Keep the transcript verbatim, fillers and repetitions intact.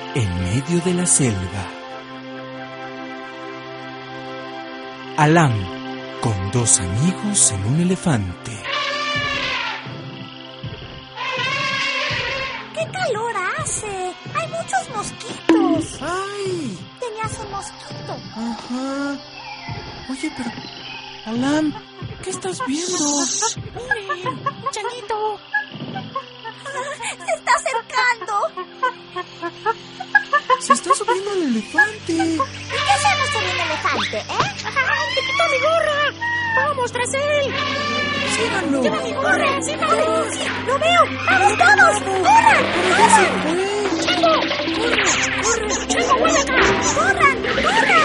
en medio de la selva. Alam, con dos amigos en un elefante. ¡Qué calor hace! ¡Hay muchos mosquitos! ¡Ay! Tenías un mosquito. Ajá. Oye, pero... Alam, ¿qué estás viendo? ¡Miren! ¡Changuito! ¡Se está acercando! Se está subiendo el elefante. ¿Y qué hacemos con un elefante, eh? ¡Ay, te quitó mi gorra! ¡Vamos tras él! ¡Síganlo! ¡Lleva mi gorra! ¡Síganlo! ¡Sí! ¡Lo veo! ¡Vamos todos! ¡Corran! ¡Pero ya se fue! ¡Chango! ¡Corre! ¡Corre! ¡Chango, vuelve acá! ¡Corran! ¡Corran!